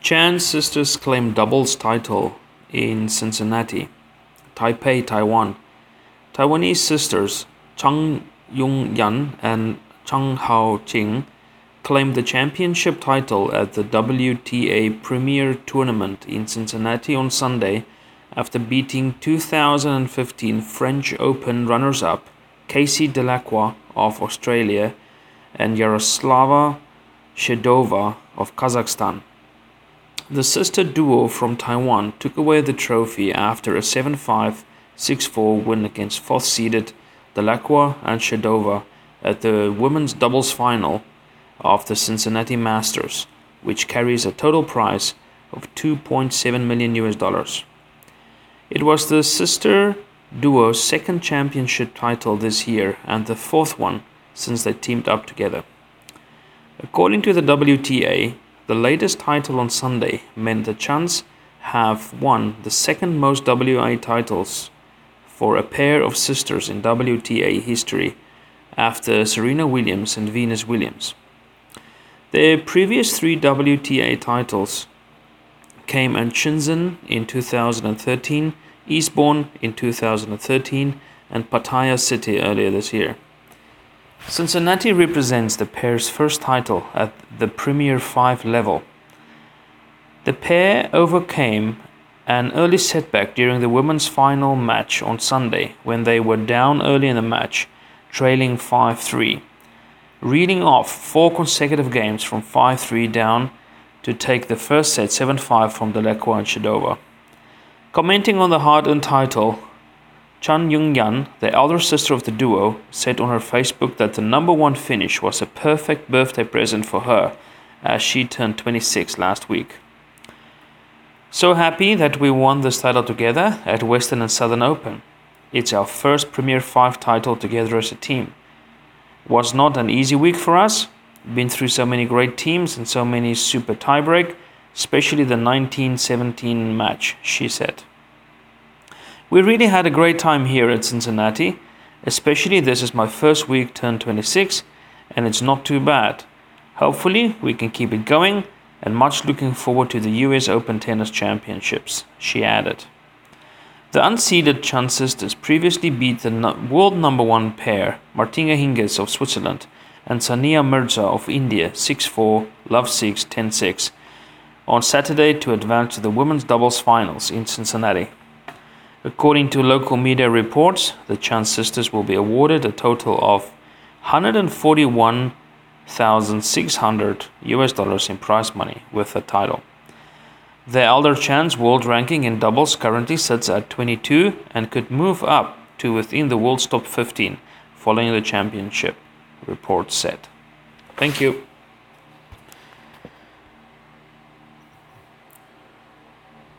Chan sisters claim doubles title in Cincinnati, Taipei, Taiwan. Taiwanese sisters Chang Yung-yan and Chang Hao-ching claimed the championship title at the WTA Premier Tournament in Cincinnati on Sunday after beating 2015 French Open runners-up Casey Dellacqua of Australia and Yaroslava Shvedova of Kazakhstan. The sister duo from Taiwan took away the trophy after a 7-5, 6-4 win against fourth-seeded Dellacqua and Shvedova at the women's doubles final of the Cincinnati Masters, which carries a total prize of $2.7 million. It was the sister duo's second championship title this year and the fourth one since they teamed up together. According to the WTA, the latest title on Sunday meant the Chans have won the second most WTA titles for a pair of sisters in WTA history after Serena Williams and Venus Williams. Their previous three WTA titles came at Shenzhen in 2013, Eastbourne in 2013, and Pattaya City earlier this year. Cincinnati represents the pair's first title at the Premier 5 level. The pair overcame an early setback during the women's final match on Sunday when they were down early in the match, trailing 5-3, reeling off 4 consecutive games from 5-3 down to take the first set 7-5 from Dellacqua and Shvedova. Commenting on the hard-earned title, Chan Yung-yan, the elder sister of the duo, said on her Facebook that the number 1 finish was a perfect birthday present for her as she turned 26 last week. So happy that we won this title together at Western and Southern Open. It's our first Premier 5 title together as a team. Was not an easy week for us. Been through so many great teams and so many super tiebreak, especially the 1917 match, she said. We really had a great time here at Cincinnati, especially this is my first week turned 26 and it's not too bad. Hopefully we can keep it going and much looking forward to the US Open Tennis Championships, she added. The unseeded Chan sisters previously beat the world number 1 pair, Martina Hingis of Switzerland and Sania Mirza of India 6-4, love 6, 10-6 on Saturday to advance to the women's doubles finals in Cincinnati. According to local media reports, the Chan sisters will be awarded a total of $141,600 in prize money with the title. The elder Chan's world ranking in doubles currently sits at 22 and could move up to within the world's top 15 following the championship, reports said. Thank you.